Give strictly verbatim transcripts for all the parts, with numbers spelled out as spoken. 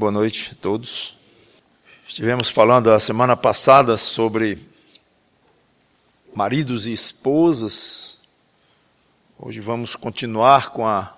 Boa noite a todos. Estivemos falando a semana passada sobre maridos e esposas. Hoje vamos continuar com a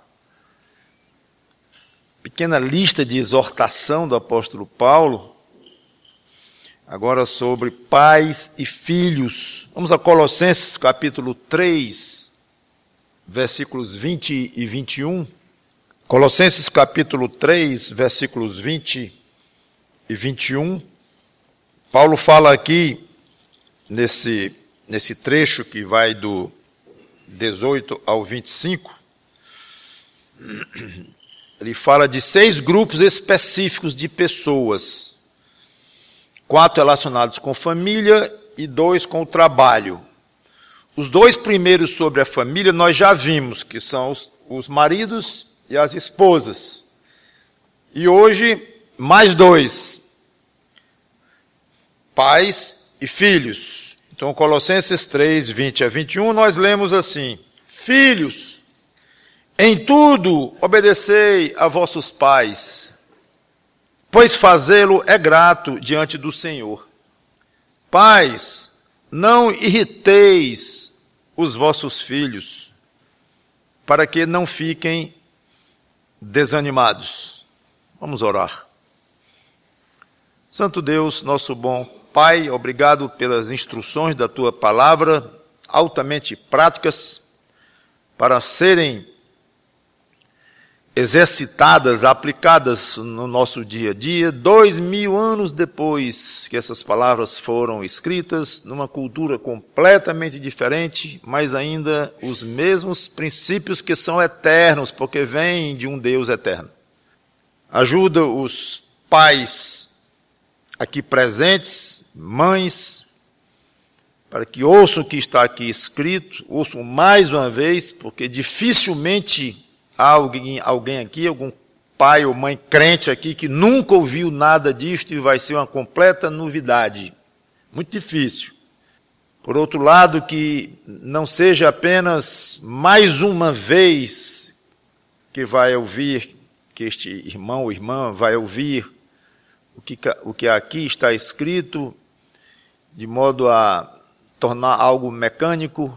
pequena lista de exortação do apóstolo Paulo, agora sobre pais e filhos. Vamos a Colossenses capítulo três, versículos vinte e vinte e um. Colossenses capítulo três, versículos vinte e vinte e um. Paulo fala aqui, nesse, nesse trecho que vai do dezoito ao vinte e cinco, ele fala de seis grupos específicos de pessoas, quatro relacionados com família e dois com o trabalho. Os dois primeiros sobre a família nós já vimos, que são os, os maridos e as esposas. E hoje, mais dois, pais e filhos. Então, Colossenses três, vinte a vinte e um, nós lemos assim: Filhos, em tudo obedecei a vossos pais, pois fazê-lo é grato diante do Senhor. Pais, não irriteis os vossos filhos, para que não fiquem desanimados. Vamos orar. Santo Deus, nosso bom Pai, obrigado pelas instruções da Tua palavra, altamente práticas, para serem exercitadas, aplicadas no nosso dia a dia, dois mil anos depois que essas palavras foram escritas, numa cultura completamente diferente, mas ainda os mesmos princípios que são eternos, porque vêm de um Deus eterno. Ajuda os pais aqui presentes, mães, para que ouçam o que está aqui escrito, ouçam mais uma vez, porque dificilmente há alguém, alguém aqui, algum pai ou mãe crente aqui que nunca ouviu nada disto e vai ser uma completa novidade. Muito difícil. Por outro lado, que não seja apenas mais uma vez que vai ouvir, que este irmão ou irmã vai ouvir o que, o que aqui está escrito, de modo a tornar algo mecânico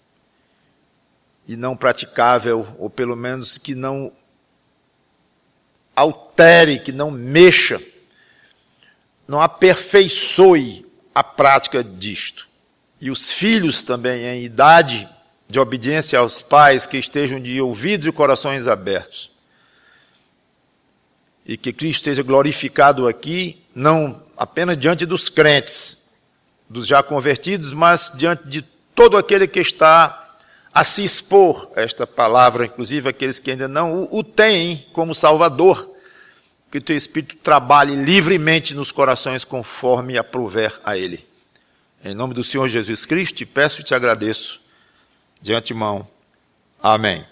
e não praticável, ou pelo menos que não altere, que não mexa, não aperfeiçoe a prática disto. E os filhos também, em idade de obediência aos pais, que estejam de ouvidos e corações abertos. E que Cristo seja glorificado aqui, não apenas diante dos crentes, dos já convertidos, mas diante de todo aquele que está a se expor a esta palavra, inclusive aqueles que ainda não o, o têm como Salvador, que o teu Espírito trabalhe livremente nos corações conforme aprouver a Ele. Em nome do Senhor Jesus Cristo, te peço e te agradeço de antemão. Amém.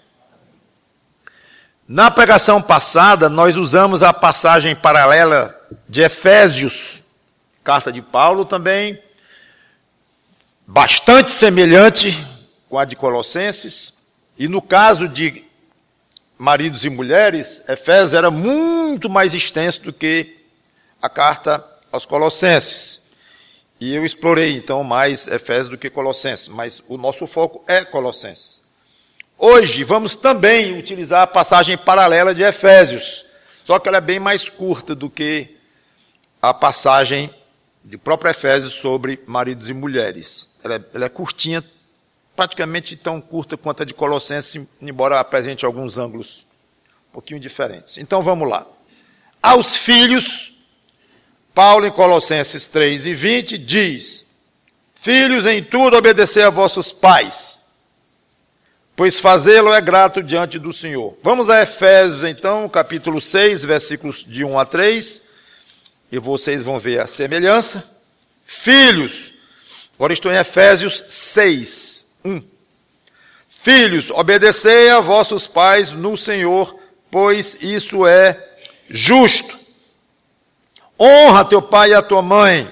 Na pregação passada, nós usamos a passagem paralela de Efésios, carta de Paulo também, bastante semelhante com a de Colossenses, e no caso de maridos e mulheres, Efésios era muito mais extenso do que a carta aos Colossenses. E eu explorei então mais Efésios do que Colossenses, mas o nosso foco é Colossenses. Hoje vamos também utilizar a passagem paralela de Efésios, só que ela é bem mais curta do que a passagem de próprio Efésios sobre maridos e mulheres. Ela é, ela é curtinha, praticamente tão curta quanto a de Colossenses, embora apresente alguns ângulos um pouquinho diferentes. Então vamos lá. Aos filhos, Paulo em Colossenses três e vinte diz: Filhos, em tudo obedecei a vossos pais, pois fazê-lo é grato diante do Senhor. Vamos a Efésios então, capítulo seis, versículos de um a três, e vocês vão ver a semelhança. Filhos, agora estou em Efésios seis. Um. Filhos, obedecei a vossos pais no Senhor, pois isso é justo. Honra teu pai e a tua mãe.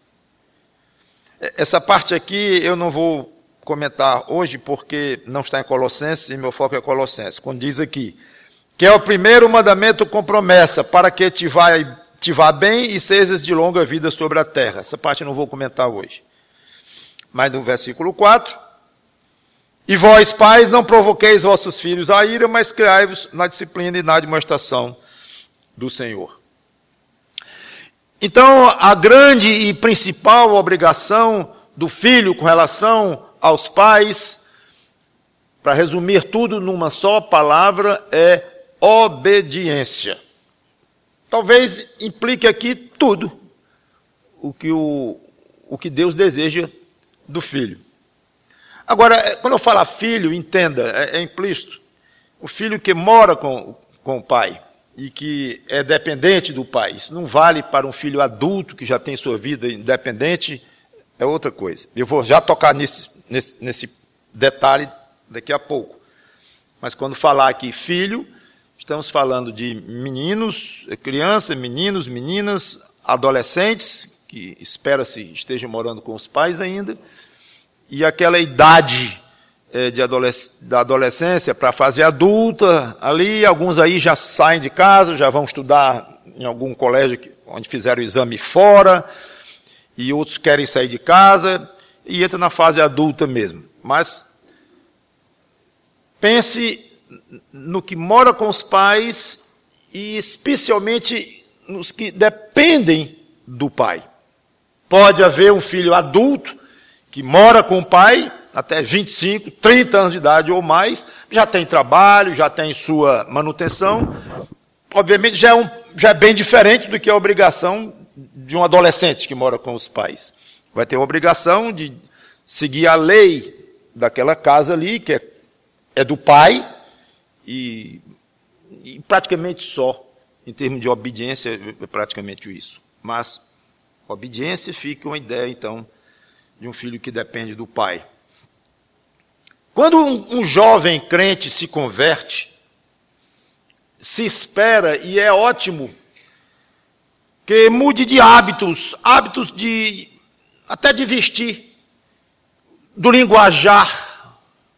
Essa parte aqui eu não vou comentar hoje, porque não está em Colossenses, e meu foco é Colossenses. Quando diz aqui, que é o primeiro mandamento com promessa, para que te vá, te vá bem e sejas de longa vida sobre a terra. Essa parte eu não vou comentar hoje. Mas no versículo quatro, e vós, pais, não provoqueis vossos filhos à ira, mas criai-vos na disciplina e na admoestação do Senhor. Então, a grande e principal obrigação do filho com relação aos pais, para resumir tudo numa só palavra, é obediência. Talvez implique aqui tudo o que, o, o que Deus deseja do filho. Agora, quando eu falo filho, entenda, é, é implícito. O filho que mora com, com o pai e que é dependente do pai. Isso não vale para um filho adulto que já tem sua vida independente, é outra coisa. Eu vou já tocar nesse, nesse, nesse detalhe daqui a pouco. Mas quando falar aqui filho, estamos falando de meninos, crianças, meninos, meninas, adolescentes, que espera-se estejam morando com os pais ainda, e aquela idade é, de adolesc- da adolescência para a fase adulta, ali alguns aí já saem de casa, já vão estudar em algum colégio que, onde fizeram o exame fora, e outros querem sair de casa, e entra na fase adulta mesmo. Mas pense no que mora com os pais, e especialmente nos que dependem do pai. Pode haver um filho adulto, que mora com o pai até vinte e cinco, trinta anos de idade ou mais, já tem trabalho, já tem sua manutenção. Obviamente já é, um, já é bem diferente do que a obrigação de um adolescente que mora com os pais. Vai ter a obrigação de seguir a lei daquela casa ali, que é, é do pai, e, e praticamente só, em termos de obediência, é praticamente isso. Mas obediência fica uma ideia, então, de um filho que depende do pai. Quando um, um jovem crente se converte, se espera, e é ótimo, que mude de hábitos, hábitos de até de vestir, do linguajar,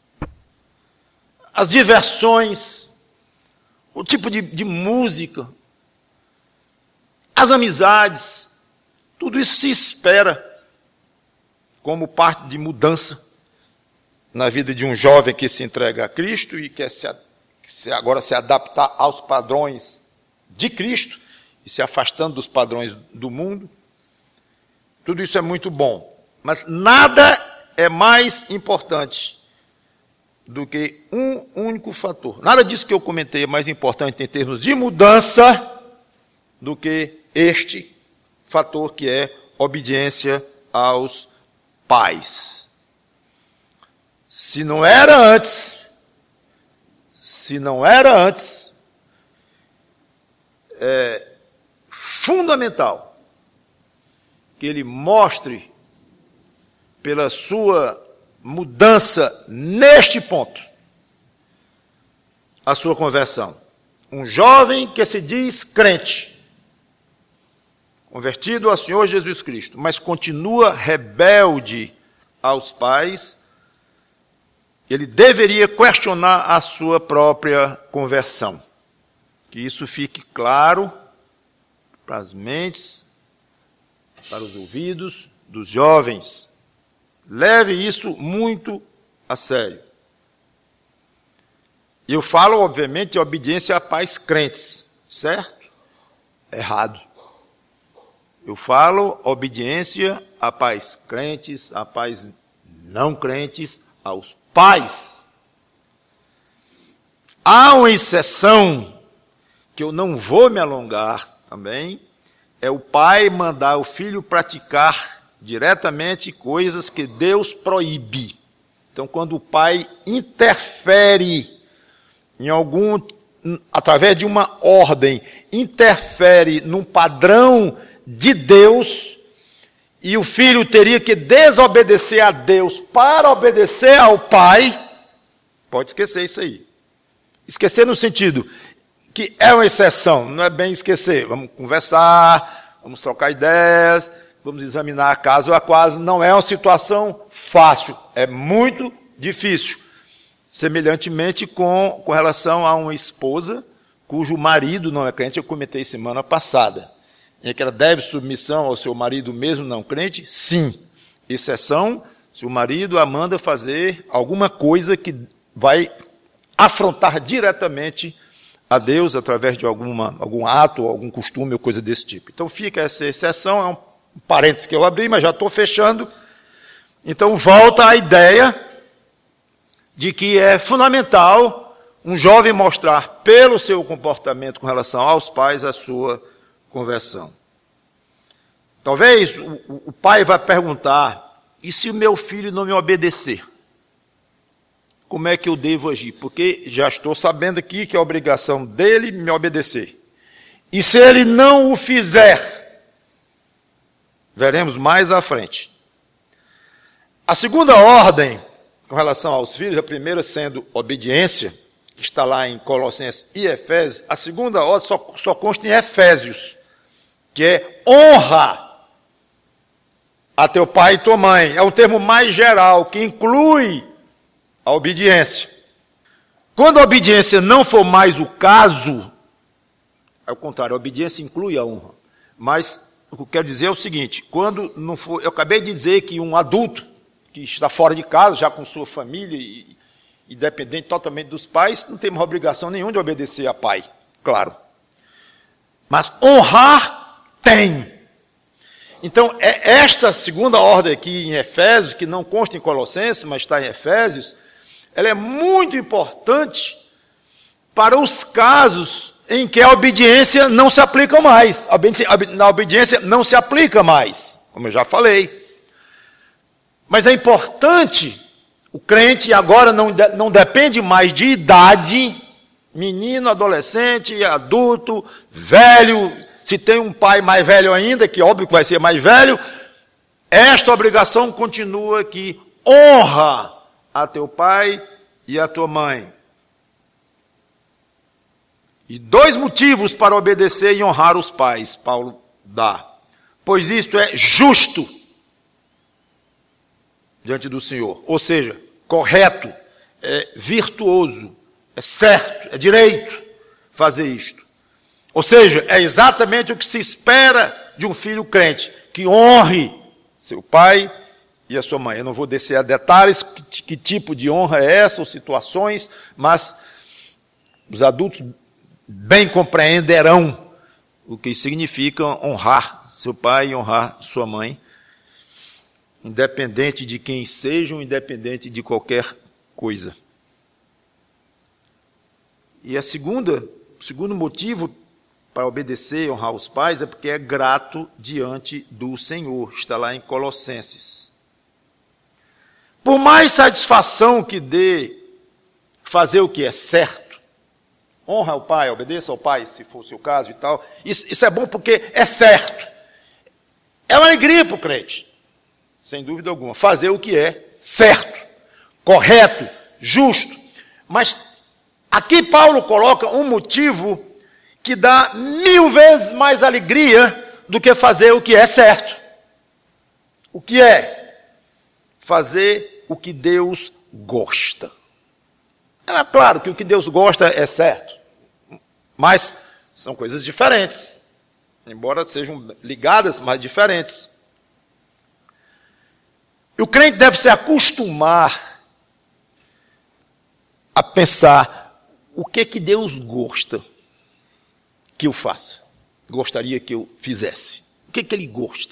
as diversões, o tipo de, de música, as amizades, tudo isso se espera como parte de mudança na vida de um jovem que se entrega a Cristo e quer se, se agora se adaptar aos padrões de Cristo e se afastando dos padrões do mundo. Tudo isso é muito bom, mas nada é mais importante do que um único fator. Nada disso que eu comentei é mais importante em termos de mudança do que este fator que é obediência aos pais. Se não era antes, se não era antes, é fundamental que ele mostre pela sua mudança neste ponto a sua conversão. Um jovem que se diz crente, convertido ao Senhor Jesus Cristo, mas continua rebelde aos pais, ele deveria questionar a sua própria conversão. Que isso fique claro para as mentes, para os ouvidos dos jovens. Leve isso muito a sério. E eu falo, obviamente, de obediência a pais crentes, certo? Errado. Eu falo obediência a pais crentes, a pais não crentes, aos pais. Há uma exceção, que eu não vou me alongar também, é o pai mandar o filho praticar diretamente coisas que Deus proíbe. Então, quando o pai interfere em algum, através de uma ordem, interfere num padrão de Deus, e o filho teria que desobedecer a Deus para obedecer ao pai, pode esquecer isso aí. Esquecer no sentido que é uma exceção, não é bem esquecer. Vamos conversar, vamos trocar ideias, vamos examinar a casa. A casa não é uma situação fácil, é muito difícil. Semelhantemente com, com relação a uma esposa cujo marido não é crente, eu comentei semana passada. É que ela deve submissão ao seu marido mesmo não crente? Sim. Exceção, se o marido a manda fazer alguma coisa que vai afrontar diretamente a Deus através de alguma, algum ato, algum costume ou coisa desse tipo. Então fica essa exceção, é um parênteses que eu abri, mas já estou fechando. Então volta a ideia de que é fundamental um jovem mostrar pelo seu comportamento com relação aos pais a sua conversão. Talvez o, o pai vai perguntar, e se o meu filho não me obedecer? Como é que eu devo agir? Porque já estou sabendo aqui que é a obrigação dele me obedecer. E se ele não o fizer? Veremos mais à frente. A segunda ordem, com relação aos filhos, a primeira sendo obediência, que está lá em Colossenses e Efésios, a segunda ordem só, só consta em Efésios, que é honra a teu pai e tua mãe. É um termo mais geral, que inclui a obediência. Quando a obediência não for mais o caso, é o contrário, a obediência inclui a honra. Mas o que eu quero dizer é o seguinte, quando não for, eu acabei de dizer que um adulto que está fora de casa, já com sua família e, e dependente totalmente dos pais, não tem mais obrigação nenhuma de obedecer a pai, claro. Mas honrar tem. Então, é esta segunda ordem aqui em Efésios, que não consta em Colossenses, mas está em Efésios, ela é muito importante para os casos em que a obediência não se aplica mais. A obediência, a obediência não se aplica mais, como eu já falei. Mas é importante, o crente agora não, não depende mais de idade, menino, adolescente, adulto, velho, se tem um pai mais velho ainda, que óbvio que vai ser mais velho, esta obrigação continua aqui, honra a teu pai e a tua mãe. E dois motivos para obedecer e honrar os pais, Paulo dá. Pois isto é justo diante do Senhor. Ou seja, correto, é virtuoso, é certo, é direito fazer isto. Ou seja, é exatamente o que se espera de um filho crente, que honre seu pai e a sua mãe. Eu não vou descer a detalhes, que, que tipo de honra é essa, ou situações, mas os adultos bem compreenderão o que significa honrar seu pai e honrar sua mãe, independente de quem sejam, independente de qualquer coisa. E a segunda, o segundo motivo para obedecer e honrar os pais é porque é grato diante do Senhor. Está lá em Colossenses. Por mais satisfação que dê fazer o que é certo, honra ao pai, obedeça ao pai, se for o seu caso e tal, isso, isso é bom porque é certo. É uma alegria para o crente, sem dúvida alguma, fazer o que é certo, correto, justo. Mas aqui Paulo coloca um motivo que dá mil vezes mais alegria do que fazer o que é certo. O que é? Fazer o que Deus gosta. É claro que o que Deus gosta é certo, mas são coisas diferentes, embora sejam ligadas, mas diferentes. E o crente deve se acostumar a pensar o que que Deus gosta que eu faça, gostaria que eu fizesse. O que que ele gosta?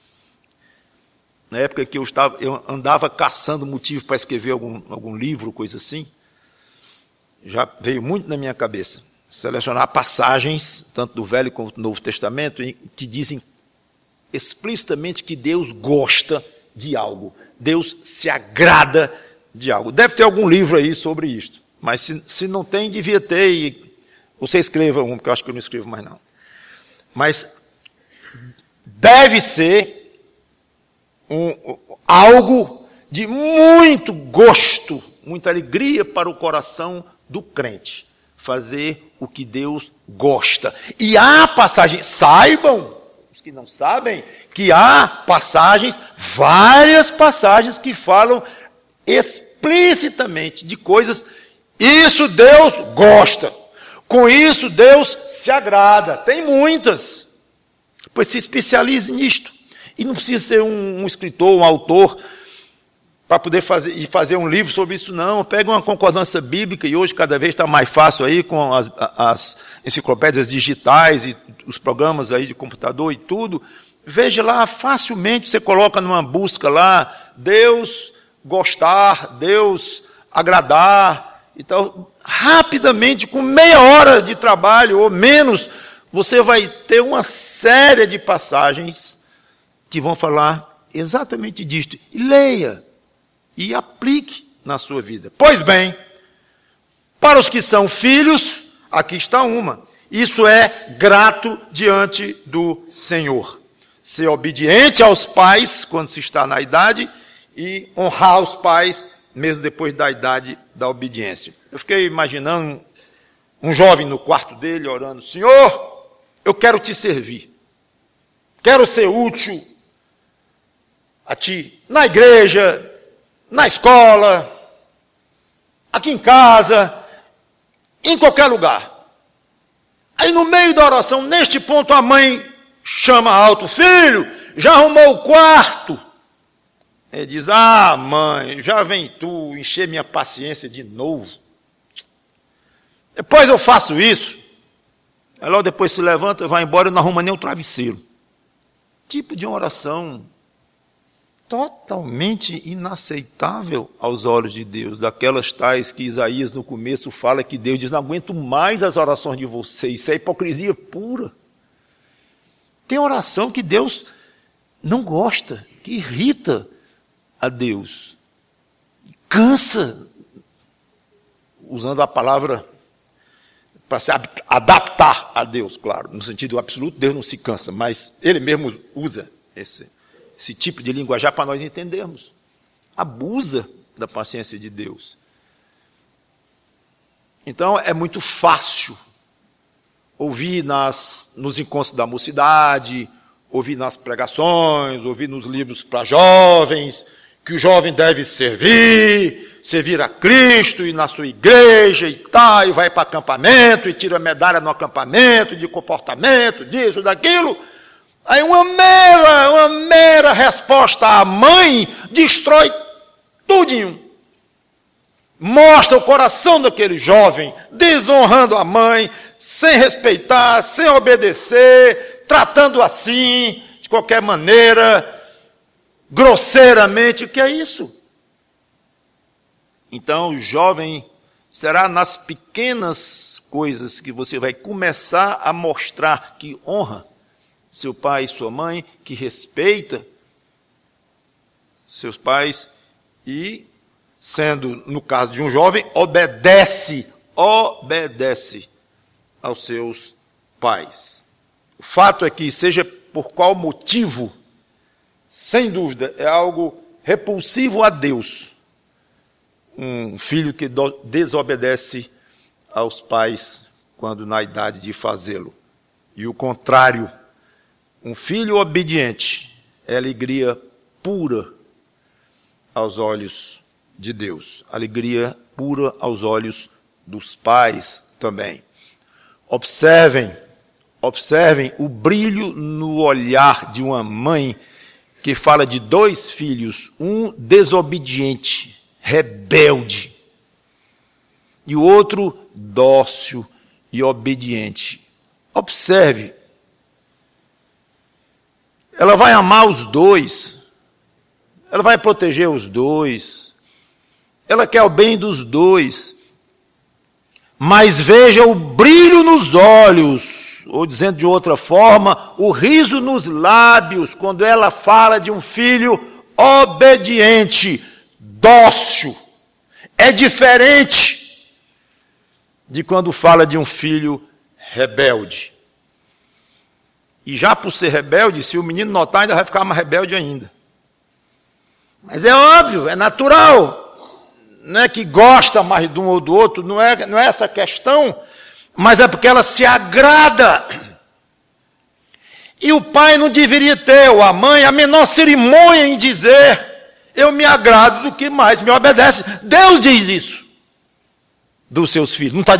Na época que eu, estava, eu andava caçando motivo para escrever algum, algum livro, coisa assim, já veio muito na minha cabeça selecionar passagens, tanto do Velho quanto do Novo Testamento, que dizem explicitamente que Deus gosta de algo. Deus se agrada de algo. Deve ter algum livro aí sobre isto, mas se, se não tem, devia ter, e você escreva um, porque eu acho que eu não escrevo mais não. Mas deve ser um, algo de muito gosto, muita alegria para o coração do crente, fazer o que Deus gosta. E há passagens, saibam, os que não sabem, que há passagens, várias passagens que falam explicitamente de coisas, isso Deus gosta. Com isso, Deus se agrada. Tem muitas. Pois se especialize nisto. E não precisa ser um, um escritor, um autor, para poder fazer, e fazer um livro sobre isso, não. Pega uma concordância bíblica, e hoje cada vez está mais fácil aí, com as, as enciclopédias digitais e os programas aí de computador e tudo. Veja lá, facilmente você coloca numa busca lá, Deus gostar, Deus agradar. Então, rapidamente, com meia hora de trabalho ou menos, você vai ter uma série de passagens que vão falar exatamente disto. E leia e aplique na sua vida. Pois bem, para os que são filhos, aqui está uma. Isso é grato diante do Senhor. Ser obediente aos pais quando se está na idade e honrar os pais mesmo depois da idade da obediência. Eu fiquei imaginando um jovem no quarto dele orando: Senhor, eu quero te servir. Quero ser útil a ti na igreja, na escola, aqui em casa, em qualquer lugar. Aí no meio da oração, neste ponto, a mãe chama alto: filho, já arrumou o quarto? Ele diz: ah, mãe, já vem tu encher minha paciência de novo. Depois eu faço isso. Aí logo depois se levanta, vai embora e não arruma nem o travesseiro. Tipo de uma oração totalmente inaceitável aos olhos de Deus, daquelas tais que Isaías no começo fala que Deus diz: não aguento mais as orações de vocês, isso é hipocrisia pura. Tem oração que Deus não gosta, que irrita a Deus, cansa, usando a palavra para se adaptar a Deus, claro, no sentido absoluto, Deus não se cansa, mas Ele mesmo usa esse Esse tipo de linguajar para nós entendermos. Abusa da paciência de Deus. Então é muito fácil ouvir nas, nos encontros da mocidade, ouvir nas pregações, ouvir nos livros para jovens, que o jovem deve servir, servir a Cristo e na sua igreja e tal, e vai para acampamento e tira medalha no acampamento de comportamento, disso, daquilo. Aí uma mera, uma mera resposta à mãe destrói tudinho. Mostra o coração daquele jovem, desonrando a mãe, sem respeitar, sem obedecer, tratando assim, de qualquer maneira, grosseiramente. O que é isso? Então, o jovem, será nas pequenas coisas que você vai começar a mostrar que honra seu pai e sua mãe, que respeita seus pais e, sendo, no caso de um jovem, obedece, obedece aos seus pais. O fato é que, seja por qual motivo, sem dúvida, é algo repulsivo a Deus, um filho que desobedece aos pais quando na idade de fazê-lo. E o contrário, um filho obediente é alegria pura aos olhos de Deus. Alegria pura aos olhos dos pais também. Observem, observem o brilho no olhar de uma mãe que fala de dois filhos, um desobediente, rebelde, e o outro dócil e obediente. Observe. Ela vai amar os dois, ela vai proteger os dois, ela quer o bem dos dois, mas veja o brilho nos olhos, ou dizendo de outra forma, o riso nos lábios, quando ela fala de um filho obediente, dócil. É diferente de quando fala de um filho rebelde. E já por ser rebelde, se o menino notar, ainda vai ficar mais rebelde ainda. Mas é óbvio, é natural. Não é que gosta mais de um ou do outro, não é, não é essa a questão, mas é porque ela se agrada. E o pai não deveria ter, ou a mãe, a menor cerimônia em dizer: eu me agrado do que mais me obedece. Deus diz isso dos seus filhos. Não está dito?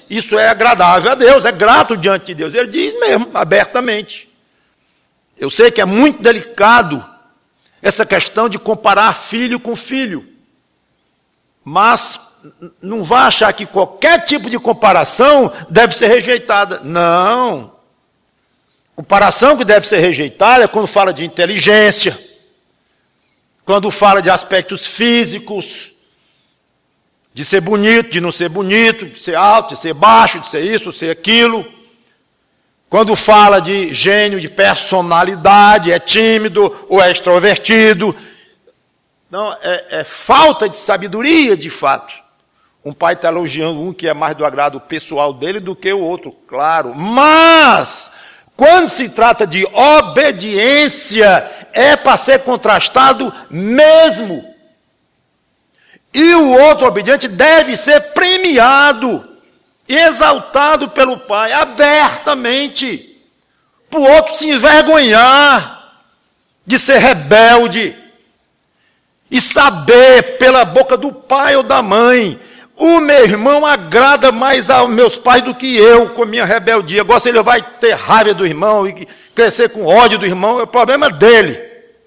isso é agradável a Deus, é grato diante de Deus. Ele diz mesmo, abertamente. Eu sei que é muito delicado essa questão de comparar filho com filho. Mas não vá achar que qualquer tipo de comparação deve ser rejeitada. Não. Comparação que deve ser rejeitada é quando fala de inteligência, quando fala de aspectos físicos, de ser bonito, de não ser bonito, de ser alto, de ser baixo, de ser isso, de ser aquilo. Quando fala de gênio, de personalidade, é tímido ou é extrovertido. Não, é, é falta de sabedoria, de fato. Um pai está elogiando um que é mais do agrado pessoal dele do que o outro, claro. Mas, quando se trata de obediência, é para ser contrastado mesmo. E o outro obediente deve ser premiado, exaltado pelo pai, abertamente. Para o outro se envergonhar de ser rebelde. E saber pela boca do pai ou da mãe, o meu irmão agrada mais aos meus pais do que eu com minha rebeldia. Agora se ele vai ter raiva do irmão e crescer com ódio do irmão, é o problema dele.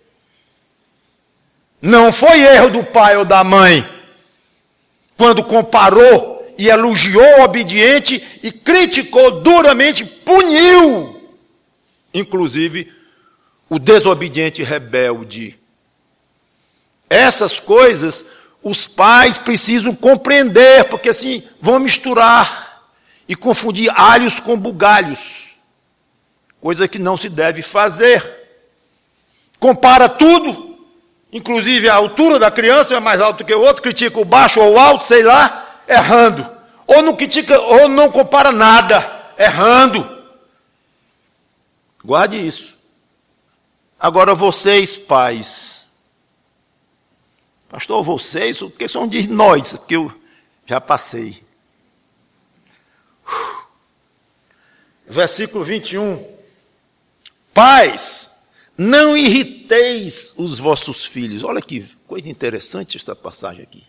Não foi erro do pai ou da mãe, quando comparou e elogiou o obediente e criticou duramente, puniu, inclusive, o desobediente rebelde. Essas coisas os pais precisam compreender, porque assim vão misturar e confundir alhos com bugalhos, coisa que não se deve fazer. Compara tudo, inclusive a altura da criança é mais alta do que o outro, critica o baixo ou o alto, sei lá, errando. Ou não critica, ou não compara nada, errando. Guarde isso. Agora vocês, pais, pastor, vocês, porque são de nós, que eu já passei. Versículo vinte e um. Pais, não irriteis os vossos filhos. Olha que coisa interessante esta passagem aqui.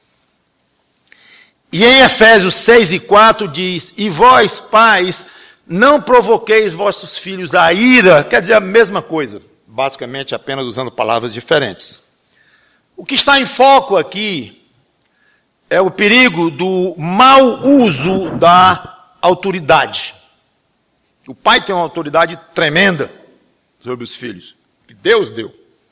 E em Efésios seis e quatro diz, e vós, pais, não provoqueis vossos filhos a ira. Quer dizer a mesma coisa, basicamente apenas usando palavras diferentes. O que está em foco aqui é o perigo do mau uso da autoridade. O pai tem uma autoridade tremenda sobre os filhos, que Deus deu.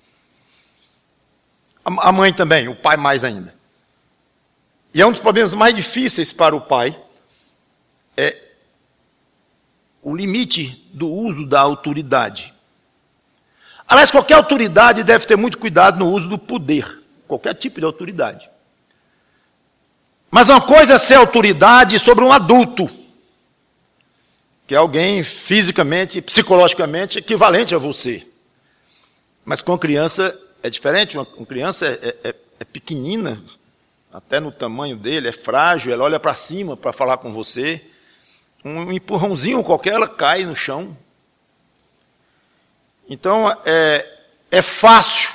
A mãe também, o pai mais ainda. E é um dos problemas mais difíceis para o pai, é o limite do uso da autoridade. Aliás, qualquer autoridade deve ter muito cuidado no uso do poder, qualquer tipo de autoridade. Mas uma coisa é ser autoridade sobre um adulto, que é alguém fisicamente, psicologicamente equivalente a você. Mas com criança é diferente, uma, uma criança é, é, é pequenina, até no tamanho dele, é frágil, ela olha para cima para falar com você, um empurrãozinho qualquer, ela cai no chão. Então, é, é fácil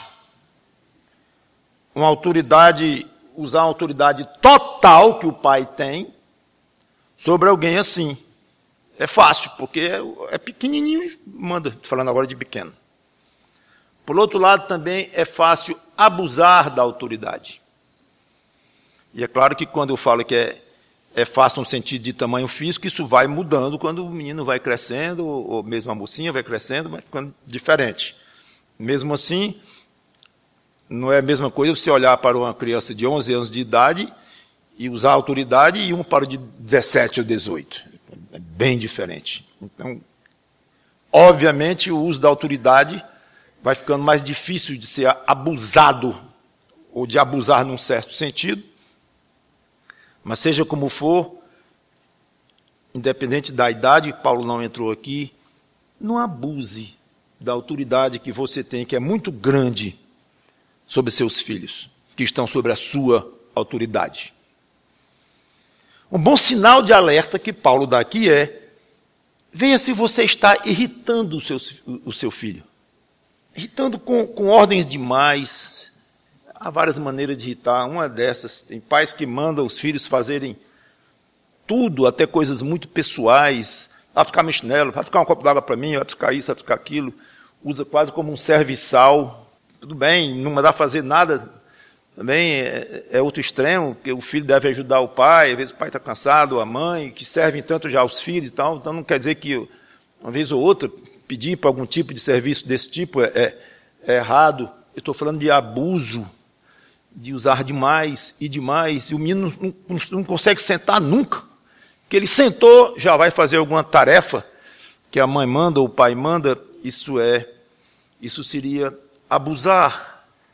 uma autoridade, usar uma autoridade total que o pai tem sobre alguém assim. É fácil, porque é, é pequenininho e manda, falando agora de pequeno. Por outro lado, também é fácil abusar da autoridade. E é claro que quando eu falo que é, é fácil no sentido de tamanho físico, isso vai mudando quando o menino vai crescendo, ou, ou mesmo a mocinha vai crescendo, vai ficando diferente. Mesmo assim, não é a mesma coisa você olhar para uma criança de onze anos de idade e usar a autoridade e um para o de dezessete ou dezoito. É bem diferente. Então, obviamente, o uso da autoridade vai ficando mais difícil de ser abusado, ou de abusar num certo sentido. Mas seja como for, independente da idade, Paulo não entrou aqui, não abuse da autoridade que você tem, que é muito grande, sobre seus filhos, que estão sobre a sua autoridade. Um bom sinal de alerta que Paulo dá aqui é, veja se você está irritando o seu, o seu filho. Irritando com, com ordens demais. Há várias maneiras de irritar. Uma dessas, tem pais que mandam os filhos fazerem tudo, até coisas muito pessoais. Vai buscar meu chinelo, vai buscar um copo d'água para mim, vai buscar isso, vai buscar aquilo. Usa quase como um serviçal. Tudo bem, não mandar fazer nada também é, é outro extremo, porque o filho deve ajudar o pai, às vezes o pai está cansado, a mãe, que servem tanto já aos filhos e tal. Então não quer dizer que uma vez ou outra pedir para algum tipo de serviço desse tipo é, é, é errado. Eu estou falando de abuso, de usar demais e demais, e o menino não, não, não consegue sentar nunca. Que ele sentou, já vai fazer alguma tarefa que a mãe manda ou o pai manda, isso é, isso seria abusar.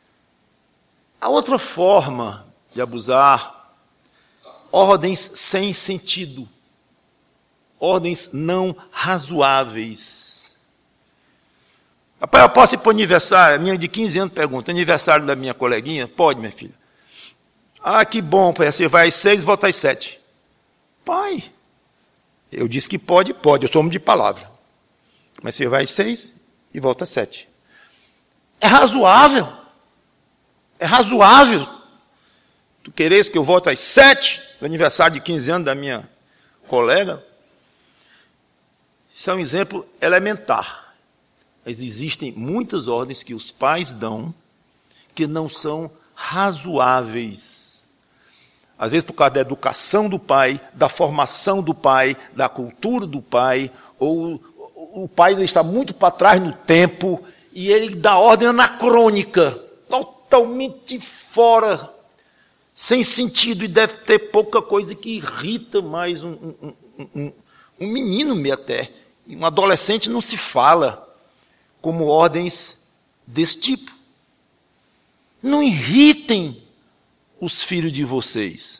A outra forma de abusar, ordens sem sentido, ordens não razoáveis. Papai, eu posso ir para o aniversário? A minha de quinze anos pergunta, aniversário da minha coleguinha? Pode, minha filha. Ah, que bom, pai, você vai às seis e volta às sete. Pai, eu disse que pode, pode, eu sou homem de palavra. Mas você vai às seis e volta às sete. É razoável. É razoável. Tu queres que eu volte às sete, no aniversário de quinze anos da minha colega? Isso é um exemplo elementar. Mas existem muitas ordens que os pais dão que não são razoáveis. Às vezes por causa da educação do pai, da formação do pai, da cultura do pai, ou o pai está muito para trás no tempo e ele dá ordem anacrônica, totalmente fora, sem sentido, e deve ter pouca coisa que irrita mais um, um, um, um, um menino meio até. Um adolescente não se fala como ordens desse tipo. Não irritem os filhos de vocês.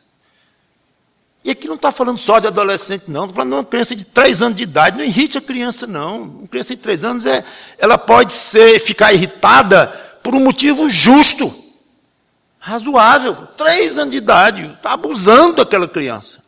E aqui não está falando só de adolescente, não. Estou falando de uma criança de três anos de idade. Não irrite a criança, não. Uma criança de três anos, é, ela pode ser, ficar irritada por um motivo justo, razoável. Três anos de idade, está abusando daquela criança.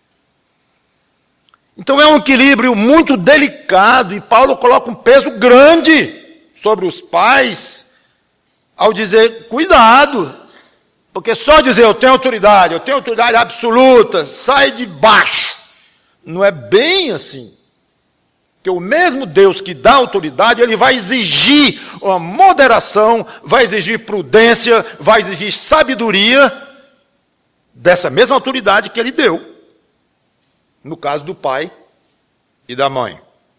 Então é um equilíbrio muito delicado, e Paulo coloca um peso grande sobre os pais, ao dizer, cuidado, porque só dizer eu tenho autoridade, eu tenho autoridade absoluta, sai de baixo. Não é bem assim. Porque o mesmo Deus que dá autoridade, ele vai exigir uma moderação, vai exigir prudência, vai exigir sabedoria dessa mesma autoridade que ele deu. No caso do pai e da mãe.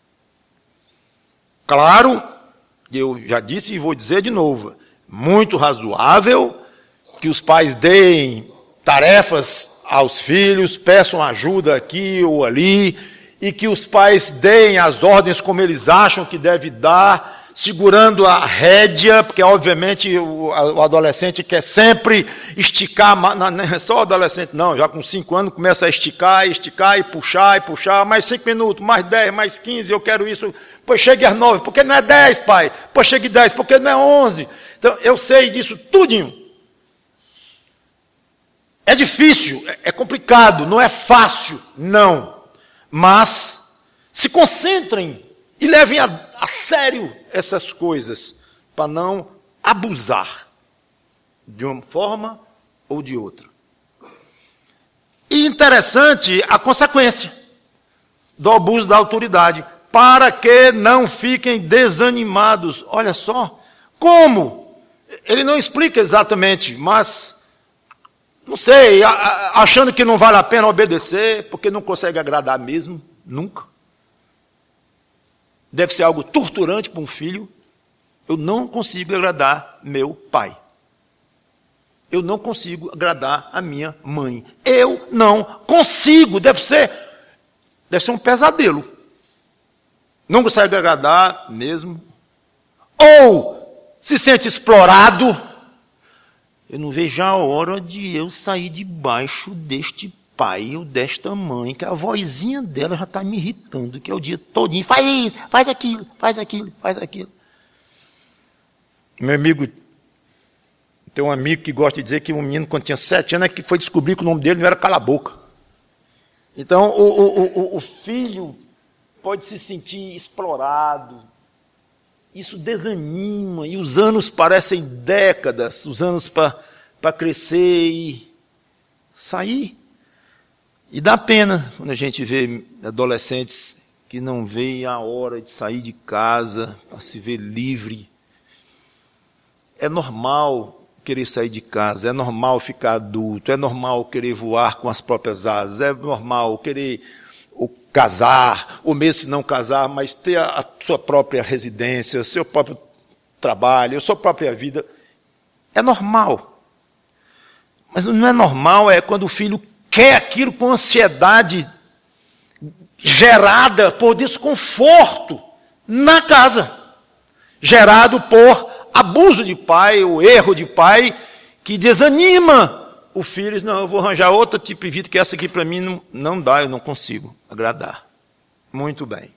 Claro, eu já disse e vou dizer de novo, muito razoável que os pais deem tarefas aos filhos, peçam ajuda aqui ou ali, e que os pais deem as ordens como eles acham que deve dar, segurando a rédea, porque obviamente o, o adolescente quer sempre esticar, não é só o adolescente não, já com cinco anos começa a esticar, esticar e puxar e puxar, mais cinco minutos, mais dez, mais quinze, eu quero isso, pois chegue às nove, porque não é dez, pai, pois chegue dez, porque não é onze. Então eu sei disso tudinho. É difícil, é complicado, não é fácil, não. Mas se concentrem e levem a, a sério essas coisas, para não abusar de uma forma ou de outra. E interessante a consequência do abuso da autoridade, para que não fiquem desanimados. Olha só, como? Ele não explica exatamente, mas... não sei, achando que não vale a pena obedecer, porque não consegue agradar mesmo, nunca. Deve ser algo torturante para um filho. Eu não consigo agradar meu pai. Eu não consigo agradar a minha mãe. Eu não consigo, deve ser, deve ser um pesadelo. Não consegue agradar mesmo. Ou se sente explorado. Eu não vejo a hora de eu sair debaixo deste pai ou desta mãe, que a vozinha dela já está me irritando, que é o dia todinho, faz isso, faz aquilo, faz aquilo, faz aquilo. Meu amigo, tem um amigo que gosta de dizer que um menino, quando tinha sete anos, é que foi descobrir que o nome dele não era Cala a Boca. Então, o, o, o, o filho pode se sentir explorado. Isso desanima, e os anos parecem décadas, os anos para crescer e sair. E dá pena quando a gente vê adolescentes que não veem a hora de sair de casa para se ver livre. É normal querer sair de casa, é normal ficar adulto, é normal querer voar com as próprias asas, é normal querer ou casar, ou mesmo se não casar, mas ter a, a sua própria residência, o seu próprio trabalho, a sua própria vida. É normal. Mas não é normal é quando o filho quer aquilo com ansiedade gerada por desconforto na casa, gerado por abuso de pai, o erro de pai, que desanima o filho. Diz, não, eu vou arranjar outro tipo de vida, que essa aqui para mim não, não dá, eu não consigo agradar. Muito bem.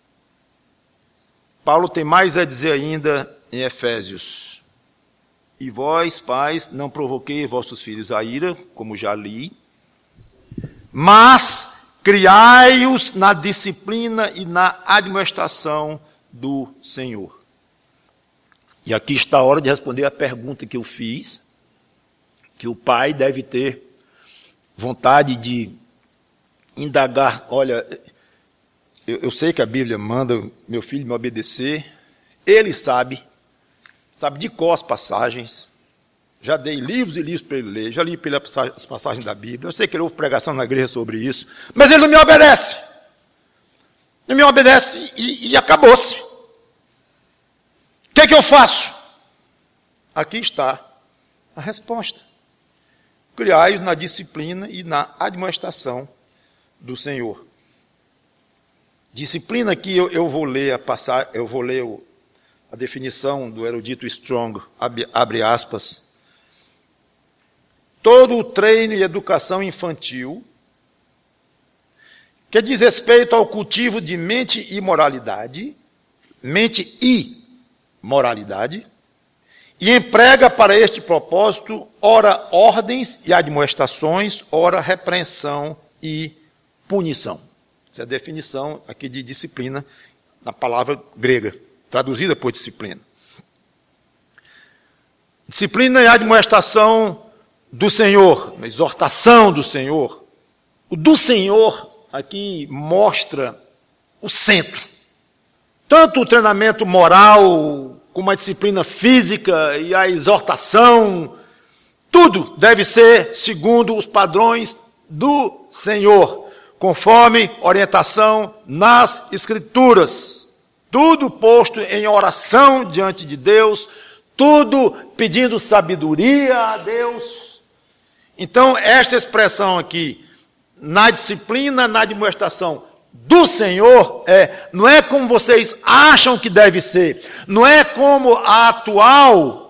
Paulo tem mais a dizer ainda em Efésios. E vós, pais, não provoquei vossos filhos a ira, como já li, mas criai-os na disciplina e na admoestação do Senhor. E aqui está a hora de responder a pergunta que eu fiz, que o pai deve ter vontade de indagar. Olha, eu, eu sei que a Bíblia manda meu filho me obedecer, ele sabe, sabe de cor as passagens, já dei livros e livros para ele ler, já li para ele as passagens da Bíblia, eu sei que ele ouve pregação na igreja sobre isso, mas ele não me obedece. Não me obedece e, e acabou-se. O que é que eu faço? Aqui está a resposta. Criai-os na disciplina e na admoestação do Senhor. Disciplina aqui eu, eu vou ler a passar, eu vou ler o, a definição do erudito Strong, abre, abre aspas. Todo o treino e educação infantil que diz respeito ao cultivo de mente e moralidade, mente e moralidade, e emprega para este propósito, ora ordens e admoestações, ora repreensão e punição. Essa é a definição aqui de disciplina, na palavra grega, traduzida por disciplina. Disciplina e admoestação do Senhor, a exortação do Senhor. O do Senhor aqui mostra o centro. Tanto o treinamento moral, como a disciplina física e a exortação, tudo deve ser segundo os padrões do Senhor, conforme orientação nas Escrituras. Tudo posto em oração diante de Deus, tudo pedindo sabedoria a Deus. Então, esta expressão aqui, na disciplina, na admoestação do Senhor, é, não é como vocês acham que deve ser, não é como a atual